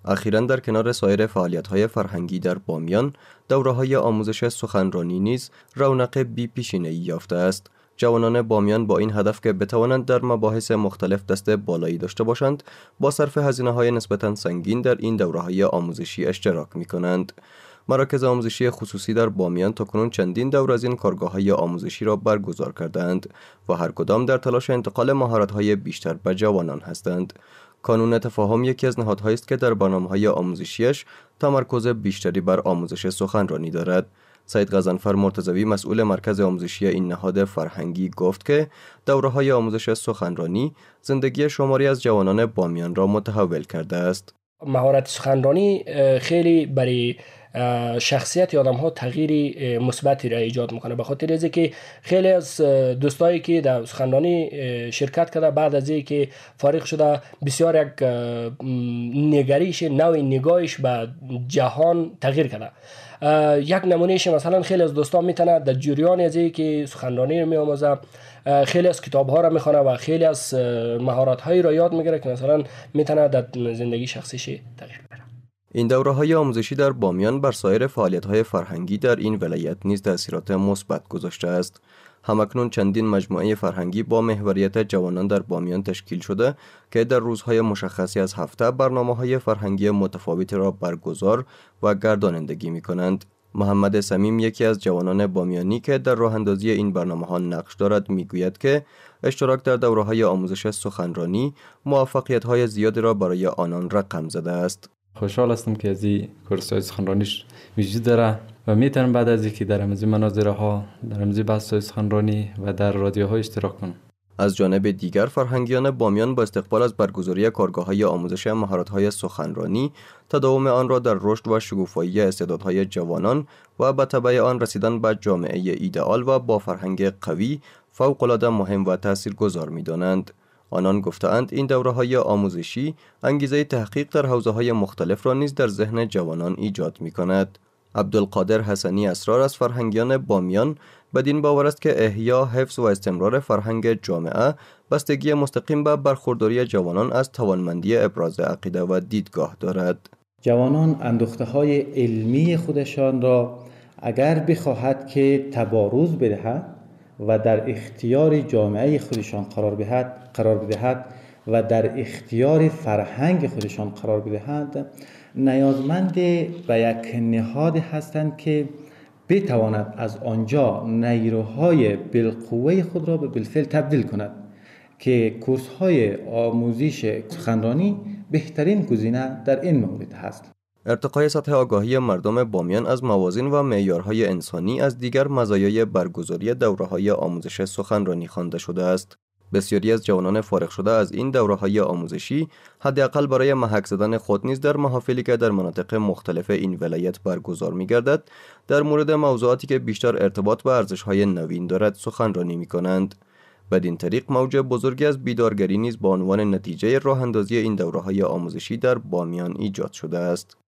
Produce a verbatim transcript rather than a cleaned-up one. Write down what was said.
اخیراً در کنار سایر فعالیت‌های فرهنگی در بامیان، دوره‌های آموزش سخنرانی نیز رونق بی پیشینه‌ای یافته است. جوانان بامیان با این هدف که بتوانند در مباحث مختلف دست بالایی داشته باشند، با صرف هزینه‌های نسبتاً سنگین در این دوره‌های آموزشی اشتراک می‌کنند. مراکز آموزشی خصوصی در بامیان تاکنون چندین دور از این کارگاه‌های آموزشی را برگزار کردند و هر کدام در تلاش انتقال مهارت‌های بیشتر به جوانان هستند. کانون تفاهم یکی از نهادهایی است که در برنامه‌های آموزشیش تمرکز بیشتری بر آموزش سخنرانی دارد. سید غضنفر مرتضوی مسئول مرکز آموزشی این نهاد فرهنگی گفت که دوره‌های آموزش سخنرانی زندگی شماری از جوانان بامیان را متحول کرده است. مهارت سخنرانی خیلی برای شخصیت آدم ها تغییر مثبتی را ایجاد میکنه، به خاطر از که خیلی از دوستایی که در سخنرانی شرکت کرده بعد از اینکه فارغ شده بسیار یک نگریش نوع نگاهش به جهان تغییر کرده. یک نمونهش مثلا خیلی از دوستان میتونه در جریان از اینکه سخنرانی رو میآموزه خیلی از کتاب ها را میخونه و خیلی از مهارت هایی را یاد میگیره که مثلا میتونه در زندگی شخصیش تغییر بده. این دوره‌های آموزشی در بامیان بر سایر فعالیت‌های فرهنگی در این ولایت نیز تأثیرات مثبت گذاشته است. همکنون چندین مجموعه فرهنگی با محوریت جوانان در بامیان تشکیل شده که در روزهای مشخصی از هفته برنامه‌های فرهنگی متفاوتی را برگزار و گردانندگی می‌کنند. محمد صمیم یکی از جوانان بامیانی که در راه‌اندازی این برنامه‌ها نقش دارد میگوید که اشتراک در دوره‌های آموزش سخنرانی موفقیت‌های زیادی را برای آنان رقم زده است. خوشحال هستم که از این کورس‌های سخنرانیش وجود داره و میتونم بعد از اینکه در همین مناظره‌ها، در همین بحث‌های سخنرانی و در رادیوها اشتراک کنم. از جانب دیگر فرهنگیان بامیان با استقبال از برگزاری کارگاه‌های آموزش مهارت‌های سخنرانی، تداوم آن را در رشد و شکوفایی استعدادهای جوانان و به تبع آن رسیدن به جامعه ایدئال و با فرهنگ قوی فوق‌العاده مهم و تاثیرگذار می‌دانند. آنان گفتند این دوره‌های آموزشی انگیزه تحقیق در حوزه‌های مختلف را نیز در ذهن جوانان ایجاد می‌کند. عبدالقادر حسنی اسرار از فرهنگیان بامیان بدین باور است که احیا، حفظ و استمرار فرهنگ جامعه بستگی مستقیم به برخورداری جوانان از توانمندی ابراز عقیده و دیدگاه دارد. جوانان اندوخته‌های علمی خودشان را اگر بخواهد که تبارز بدهد و در اختیار جامعه خودشان قرار بدهد قرار بدهد و در اختیار فرهنگ خودشان قرار بدهند، نیازمند به یک نهاد هستند که بتواند از آنجا نیروهای بالقوه خود را به بالفعل تبدیل کند که کورس‌های آموزش سخنرانی بهترین گزینه در این مورد است. ارتقای سطح آگاهی مردم بامیان از موازین و معیارهای انسانی از دیگر مزایای برگزاری دوره‌های آموزش سخنرانی خوانده شده است. بسیاری از جوانان فارغ شده از این دوره‌های آموزشی حداقل برای محک زدن خود نیز در محافلی که در مناطق مختلف این ولایت برگزار می‌گردد، در مورد موضوعاتی که بیشتر ارتباط به ارزش‌های نوین دارد سخنرانی می‌کنند. بدین طریق موج بزرگی از بیدارگری نیز به عنوان نتیجه راه‌اندازی این دوره‌های آموزشی در بامیان ایجاد شده است.